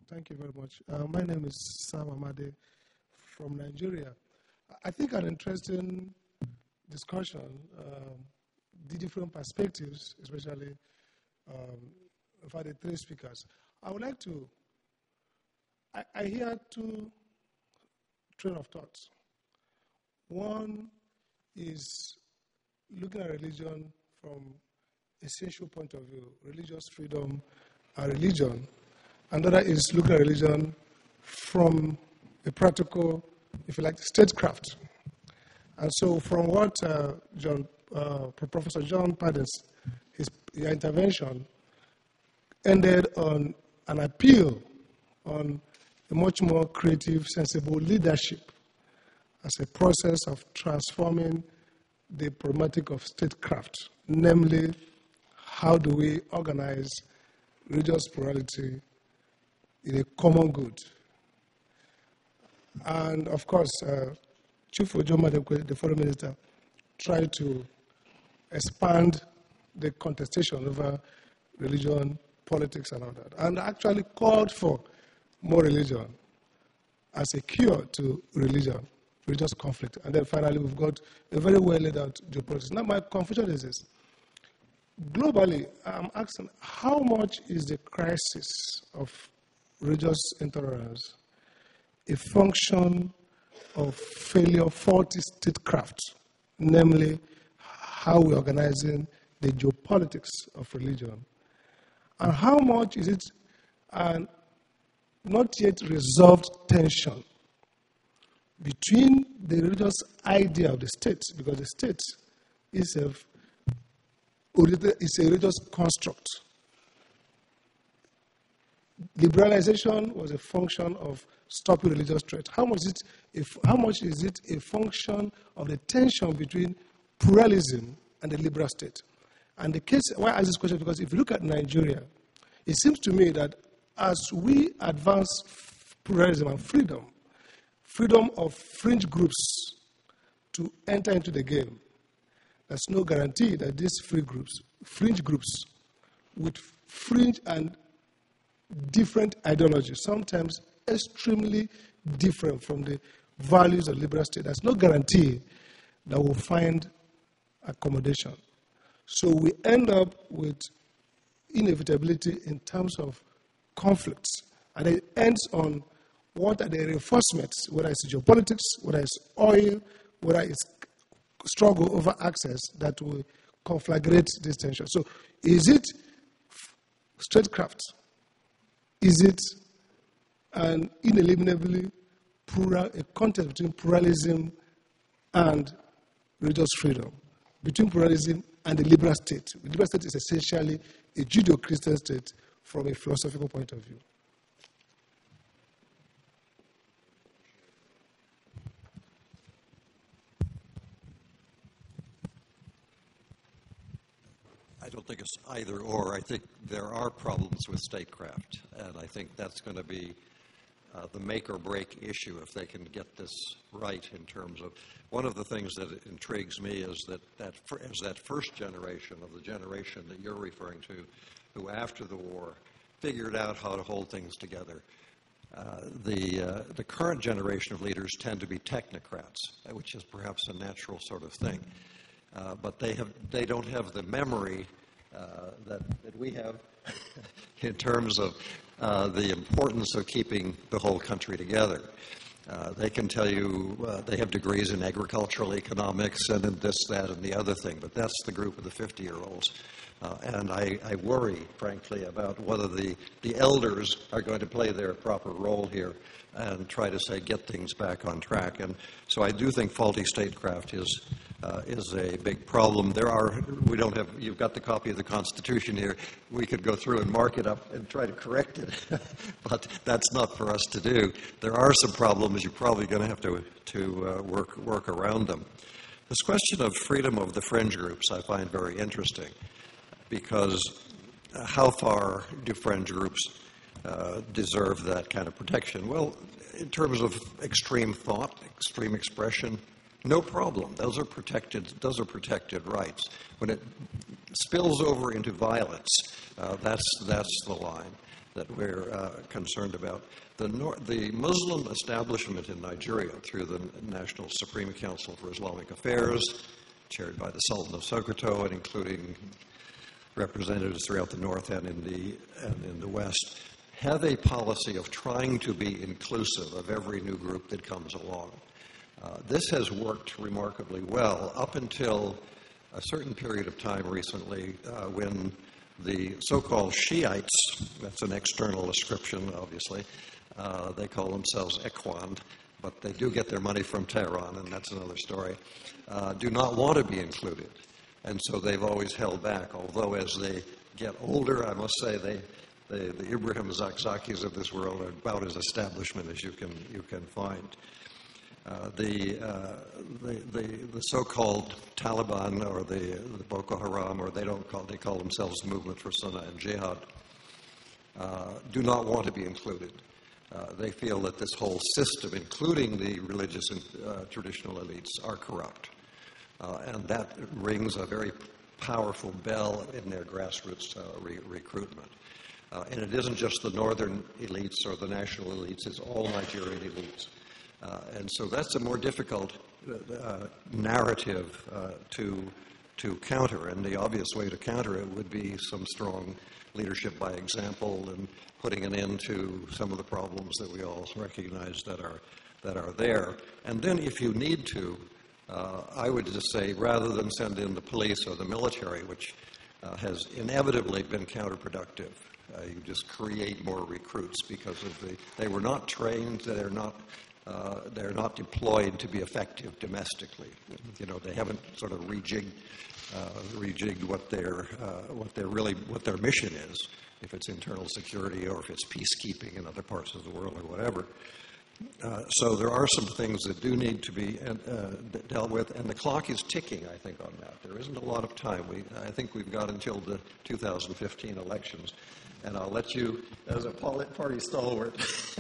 Thank you very much. My name is Sam Amade from Nigeria. I think an interesting discussion, the different perspectives, especially for the three speakers. I would like to, I hear two train of thoughts. One is looking at religion from a social point of view, religious freedom and religion. Another is looking at religion from a practical, if you like, statecraft. And so from what Professor John Pardon's intervention ended on an appeal on a much more creative, sensible leadership as a process of transforming the problematic of statecraft, namely, how do we organize religious plurality in a common good. And of course, Chief Ojo Madekwe, the foreign minister, tried to expand the contestation over religion, politics, and all that, and actually called for more religion as a cure to religious conflict. And then finally, we've got a very well laid out geopolitics. Now, my confusion is this. Globally, I'm asking, how much is the crisis of religious intolerance a function of failure, faulty statecraft, namely how we're organizing the geopolitics of religion? And how much is it an not yet resolved tension between the religious idea of the state, because the state is a religious construct. Liberalization was a function of stopping religious threat. How much is it a function of the tension between pluralism and the liberal state? And the case, why I ask this question, because if you look at Nigeria, it seems to me that as we advance pluralism and freedom of fringe groups to enter into the game, there's no guarantee that these fringe groups with fringe and different ideologies, sometimes extremely different from the values of liberal state, there's no guarantee that we'll find accommodation. So we end up with inevitability in terms of conflicts. And it ends on what are the reinforcements, whether it's geopolitics, whether it's oil, whether it's struggle over access that will conflagrate this tension. So is it statecraft? Is it an ineliminably a contest between pluralism and religious freedom, between pluralism and the liberal state? The liberal state is essentially a Judeo-Christian state from a philosophical point of view. I don't think it's either or. I think there are problems with statecraft, and I think that's going to be the make or break issue if they can get this right in terms of one of the things that intrigues me is that first generation of the generation that you're referring to, who after the war figured out how to hold things together. The current generation of leaders tend to be technocrats, which is perhaps a natural sort of thing. But they don't have the memory that we have in terms of the importance of keeping the whole country together. They can tell you they have degrees in agricultural economics and in this, that, and the other thing, but that's the group of the 50-year-olds. And I worry, frankly, about whether the elders are going to play their proper role here and try to say get things back on track. And so I do think faulty statecraft is a big problem. You've got the copy of the Constitution here. We could go through and mark it up and try to correct it, but that's not for us to do. There are some problems. You're probably going to have to work around them. This question of freedom of the fringe groups I find very interesting, because how far do fringe groups deserve that kind of protection? Well, in terms of extreme thought, extreme expression, no problem. Those are protected rights. When it spills over into violence, that's the line. that we're concerned about. The Muslim establishment in Nigeria, through the National Supreme Council for Islamic Affairs, chaired by the Sultan of Sokoto, and including representatives throughout the north and in the west, have a policy of trying to be inclusive of every new group that comes along. This has worked remarkably well up until a certain period of time recently when the so-called Shiites, that's an external description, obviously, they call themselves Ikhwan, but they do get their money from Tehran, and that's another story, do not want to be included. And so they've always held back, although as they get older, I must say the Ibrahim Zakzakis of this world are about as establishment as you can find. The so-called Taliban or the Boko Haram, or they call themselves the Movement for Sunnah and Jihad, do not want to be included. They feel that this whole system, including the religious and traditional elites, are corrupt. And that rings a very powerful bell in their grassroots recruitment. And it isn't just the northern elites or the national elites, it's all Nigerian elites. And so that's a more difficult narrative to counter, and the obvious way to counter it would be some strong leadership by example and putting an end to some of the problems that we all recognize that are there. And then if you need to, I would just say, rather than send in the police or the military, which has inevitably been counterproductive, you just create more recruits because of they were not trained, they're not deployed to be effective domestically. You know, they haven't sort of rejigged what their mission is, if it's internal security or if it's peacekeeping in other parts of the world or whatever. So there are some things that do need to be dealt with, and the clock is ticking, I think, on that. There isn't a lot of time. I think we've got until the 2015 elections, and I'll let you, as a party stalwart,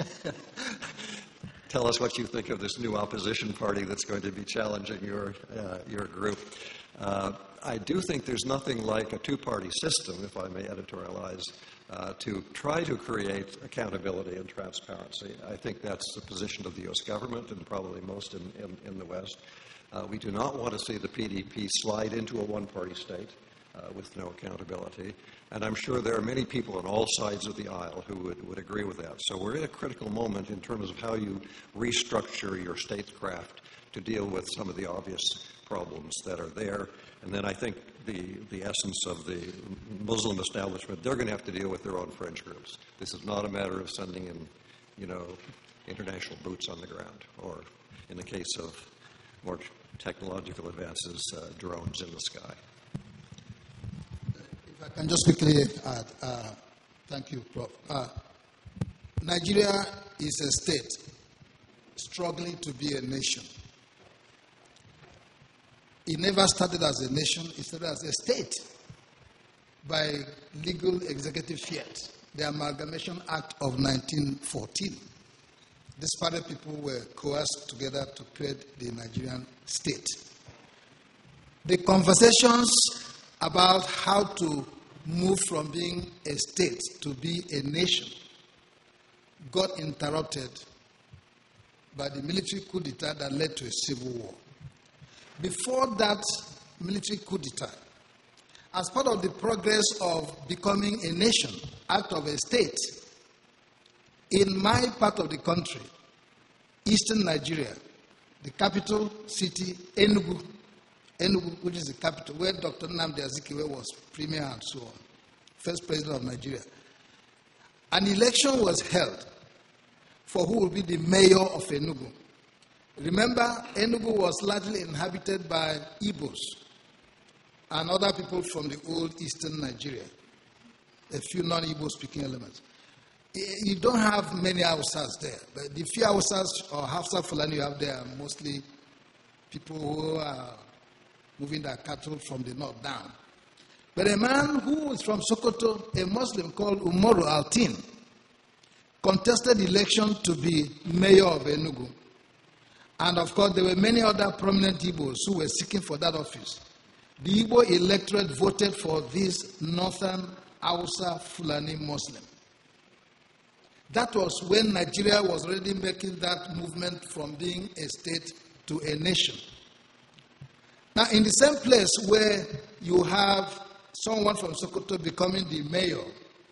tell us what you think of this new opposition party that's going to be challenging your group. I do think there's nothing like a two-party system, if I may editorialize, to try to create accountability and transparency. I think that's the position of the U.S. government and probably most in the West. We do not want to see the PDP slide into a one-party state with no accountability. And I'm sure there are many people on all sides of the aisle who would agree with that. So we're in a critical moment in terms of how you restructure your statecraft to deal with some of the obvious problems that are there. And then I think the essence of the Muslim establishment, they're going to have to deal with their own fringe groups. This is not a matter of sending in, international boots on the ground, or in the case of more technological advances, drones in the sky. If I can just quickly add, thank you, Prof. Nigeria is a state struggling to be a nation. It never started as a nation, it started as a state by legal executive fiat, the Amalgamation Act of 1914. Disparate people were coerced together to create the Nigerian state. The conversations about how to move from being a state to be a nation got interrupted by the military coup d'etat that led to a civil war. Before that military coup d'etat, as part of the progress of becoming a nation out of a state, in my part of the country, eastern Nigeria, the capital city, Enugu, which is the capital, where Dr. Nnamdi Azikiwe was premier and so on, first president of Nigeria, an election was held for who will be the mayor of Enugu. Remember, Enugu was largely inhabited by Igbos and other people from the old eastern Nigeria, a few non-Igbo speaking elements. You don't have many Hausas there, but the few Hausas or Hausa Fulani you have there are mostly people who are moving their cattle from the north down. But a man who is from Sokoto, a Muslim called Umaru Altin, contested the election to be mayor of Enugu. And of course, there were many other prominent Igbos who were seeking for that office. The Igbo electorate voted for this northern Hausa Fulani Muslim. That was when Nigeria was already making that movement from being a state to a nation. Now, in the same place where you have someone from Sokoto becoming the mayor,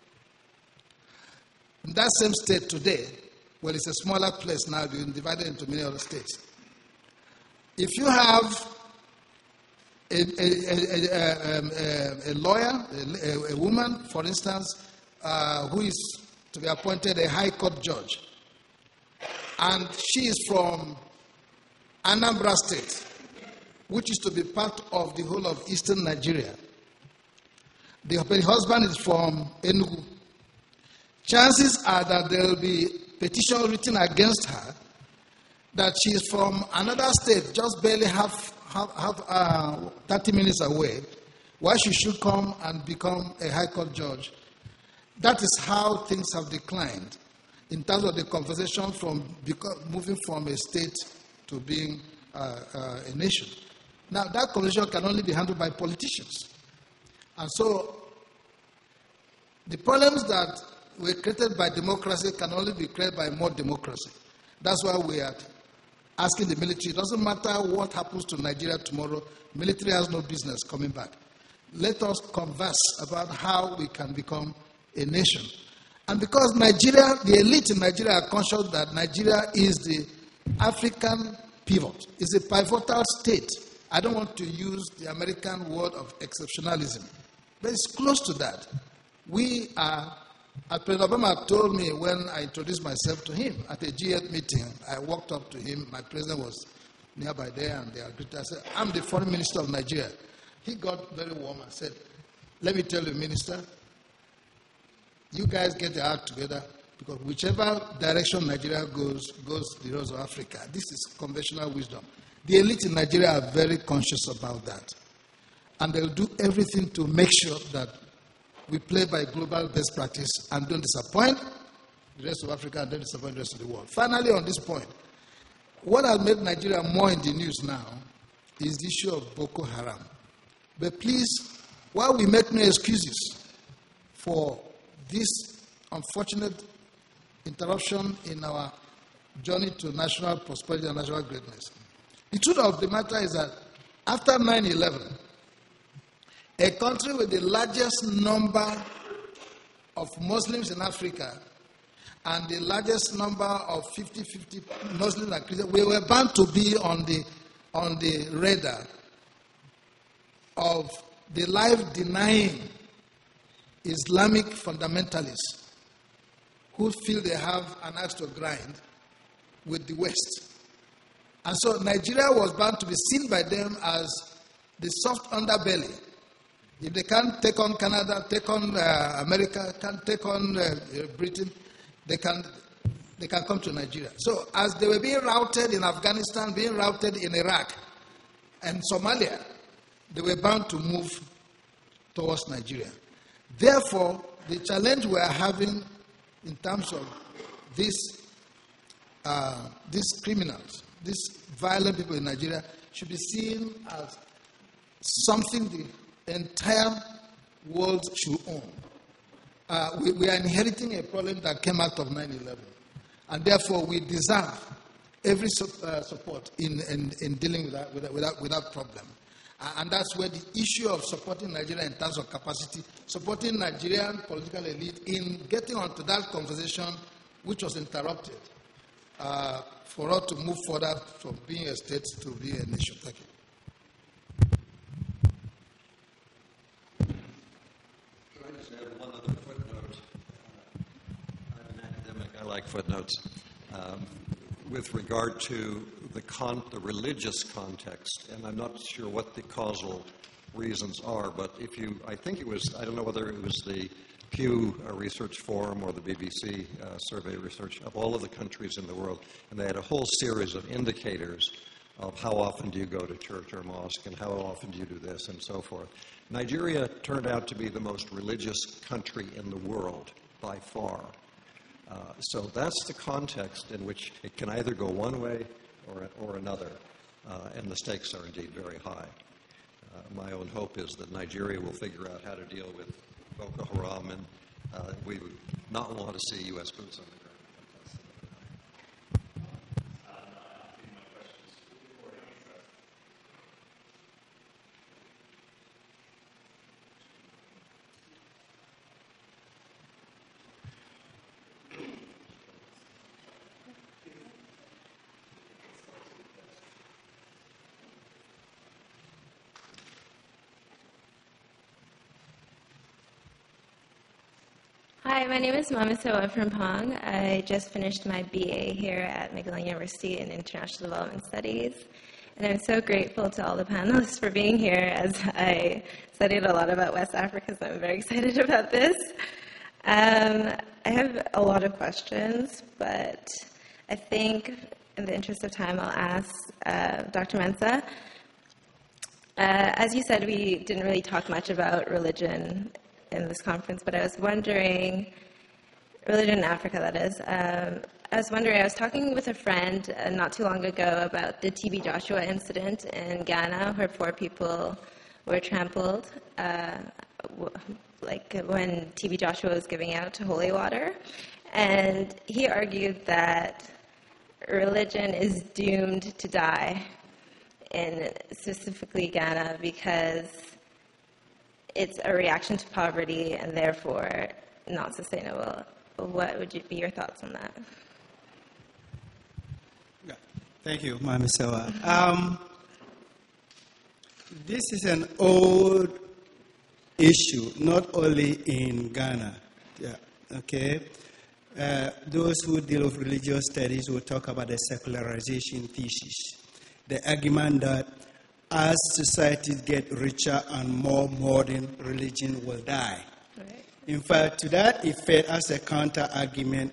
in that same state today, well, it's a smaller place now, being divided into many other states. If you have a lawyer, a woman, for instance, who is to be appointed a high court judge, and she is from Anambra State, which is to be part of the whole of eastern Nigeria. The husband is from Enugu. Chances are that there will be petition written against her that she is from another state, just barely 30 minutes away, why she should come and become a high court judge. That is how things have declined in terms of the conversation from moving from a state to being a nation. Now, that conversation can only be handled by politicians. And so, the problems that were created by democracy can only be created by more democracy. That's why we are asking the military, it doesn't matter what happens to Nigeria tomorrow, military has no business coming back. Let us converse about how we can become a nation. And because Nigeria, the elite in Nigeria are conscious that Nigeria is the African pivot, is a pivotal state. I don't want to use the American word of exceptionalism, but it's close to that. We are, as President Obama told me when I introduced myself to him at a G8 meeting, I walked up to him, my president was nearby there, and they agreed. I said, I'm the foreign minister of Nigeria. He got very warm and said, let me tell you, minister, you guys get your act together, because whichever direction Nigeria goes the rest of Africa. This is conventional wisdom. The elite in Nigeria are very conscious about that. And they'll do everything to make sure that we play by global best practice and don't disappoint the rest of Africa and don't disappoint the rest of the world. Finally, on this point, what has made Nigeria more in the news now is the issue of Boko Haram. But please, while we make no excuses for this unfortunate interruption in our journey to national prosperity and national greatness, the truth of the matter is that after 9/11, a country with the largest number of Muslims in Africa and the largest number of 50-50 Muslims and Christians, we were bound to be on the radar of the life-denying Islamic fundamentalists who feel they have an axe to grind with the West. And so Nigeria was bound to be seen by them as the soft underbelly. If they can't take on Canada, take on America, can't take on Britain, they can come to Nigeria. So as they were being routed in Afghanistan, being routed in Iraq and Somalia, they were bound to move towards Nigeria. Therefore, the challenge we are having in terms of these criminals, these violent people in Nigeria, should be seen as something the entire world should own. We are inheriting a problem that came out of 9/11, and therefore we deserve every support in dealing with that problem. And that's where the issue of supporting Nigeria in terms of capacity, supporting Nigerian political elite in getting onto that conversation, which was interrupted, for us to move further from being a state to being a nation. Thank you. One other footnote. I'm an academic. I like footnotes. With regard to the religious context, and I'm not sure what the causal reasons are, but I don't know whether it was the Pew Research Forum or the BBC survey research of all of the countries in the world, and they had a whole series of indicators of how often do you go to church or mosque and how often do you do this and so forth. Nigeria turned out to be the most religious country in the world by far. So that's the context in which it can either go one way or another, and the stakes are indeed very high. My own hope is that Nigeria will figure out how to deal with Boko Haram, and we would not want to see U.S. boots on the ground. Hi, my name is Mamisawa from Pong. I just finished my BA here at Magdalene University in International Development Studies. And I'm so grateful to all the panelists for being here, as I studied a lot about West Africa, so I'm very excited about this. I have a lot of questions, but I think in the interest of time, I'll ask Dr. Mensah. As you said, we didn't really talk much about religion in this conference, but I was wondering, religion in Africa, that is. I was talking with a friend not too long ago about the TB Joshua incident in Ghana, where 4 people were trampled, like when TB Joshua was giving out holy water. And he argued that religion is doomed to die in specifically Ghana because it's a reaction to poverty and therefore not sustainable. What would be your thoughts on that? Yeah. Thank you, Mamisawa. This is an old issue, not only in Ghana. Yeah. Okay. Those who deal with religious studies will talk about the secularization thesis, the argument that as societies get richer and more modern, religion will die. Right. In fact, to that effect, as a counter-argument,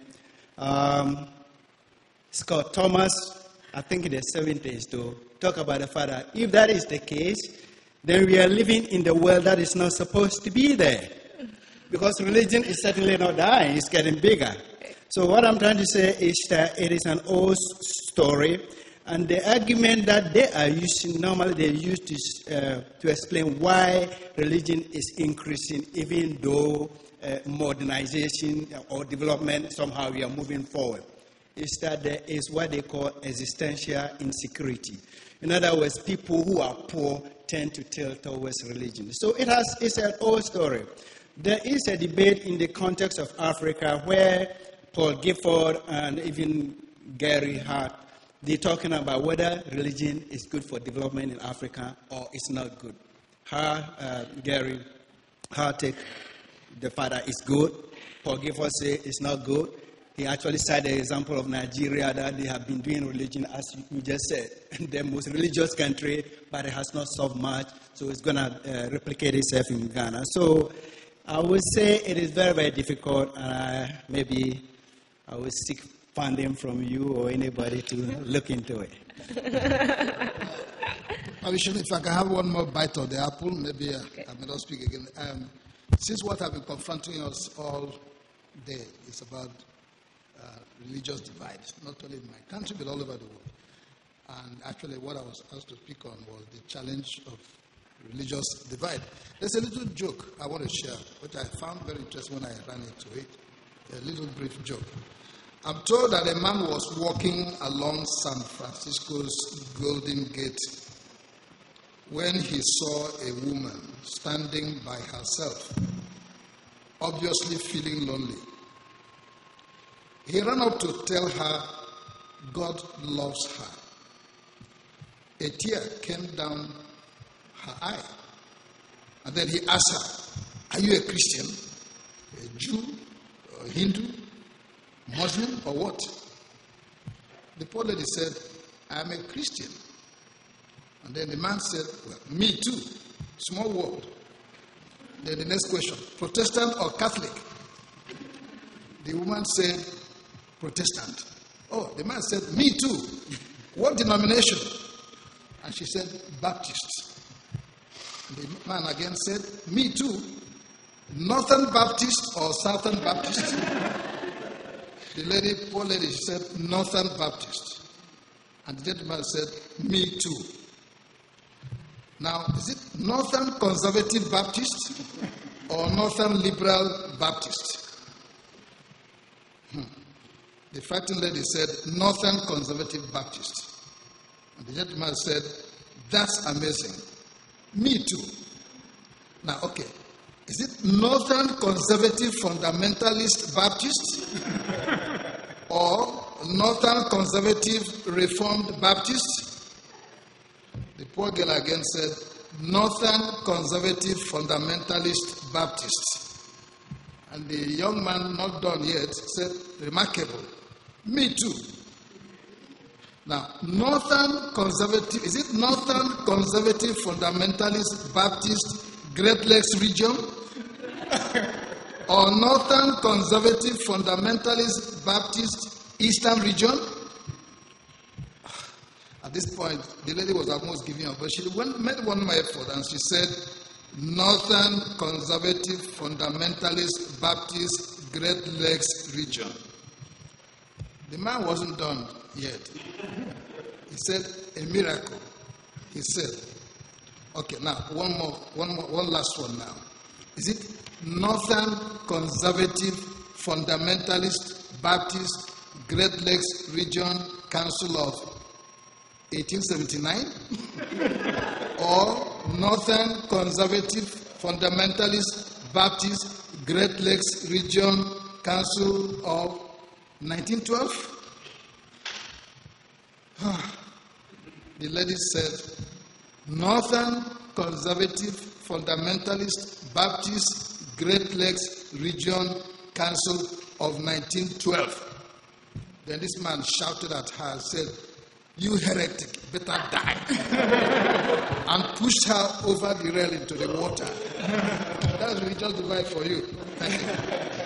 Scott Thomas, I think in the 70s, though, talk about the fact that if that is the case, then we are living in the world that is not supposed to be there. Because religion is certainly not dying, it's getting bigger. So what I'm trying to say is that it is an old story. And the argument that they are using, normally they use this to explain why religion is increasing, even though modernization or development, somehow we are moving forward, is that there is what they call existential insecurity. In other words, people who are poor tend to tilt towards religion. So it's an old story. There is a debate in the context of Africa where Paul Gifford and even Gary Hart, they're talking about whether religion is good for development in Africa or it's not good. Gary Hartig, the father, is good. Paul Gifford says it's not good. He actually cited the example of Nigeria, that they have been doing religion, as you just said, the most religious country, but it has not solved much, so it's going to replicate itself in Ghana. So I would say it is very, very difficult, and maybe I will seek funding from you or anybody to look into it. If I can have one more bite of the apple, maybe I may not speak again. Since what I've been confronting us all day is about religious divide, not only in my country but all over the world. And actually what I was asked to speak on was the challenge of religious divide. There's a little joke I want to share, which I found very interesting when I ran into it. A little brief joke. I'm told that a man was walking along San Francisco's Golden Gate when he saw a woman standing by herself, obviously feeling lonely. He ran up to tell her God loves her. A tear came down her eye. And then he asked her, "Are you a Christian, a Jew, or a Hindu, Muslim, or what?" The poor lady said, "I am a Christian." And then the man said, "Well, me too. Small world." Then the next question, "Protestant or Catholic?" The woman said, "Protestant." Oh, the man said, "Me too. What denomination?" And she said, "Baptist." The man again said, "Me too. Northern Baptist or Southern Baptist?" The poor lady, she said, "Northern Baptist." And the gentleman said, "Me too." Now, is it Northern Conservative Baptist or Northern Liberal Baptist? The frightened lady said, "Northern Conservative Baptist." And the gentleman said, "That's amazing. Me too." Now, okay, is it Northern Conservative Fundamentalist Baptist or Northern Conservative Reformed Baptist? The poor girl again said, "Northern Conservative Fundamentalist Baptist." And the young man, not done yet, said, remarkable. Me too. Now, Northern Conservative, is it Northern Conservative Fundamentalist Baptist Great Lakes Region? Or Northern Conservative Fundamentalist Baptist Eastern Region? At this point, the lady was almost giving up, but she made one more effort and she said, Northern Conservative Fundamentalist Baptist Great Lakes Region. The man wasn't done yet. He said, a miracle. He said, okay, now one last one now. Is it Northern Conservative Fundamentalist Baptist Great Lakes Region Council of 1879? Or Northern Conservative Fundamentalist Baptist Great Lakes Region Council of 1912? The lady said, Northern Conservative Fundamentalist Baptist Great Lakes Region Council of 1912. Then this man shouted at her and said, you heretic, better die. And pushed her over the rail into the water. That's religious divide for you. Thank you.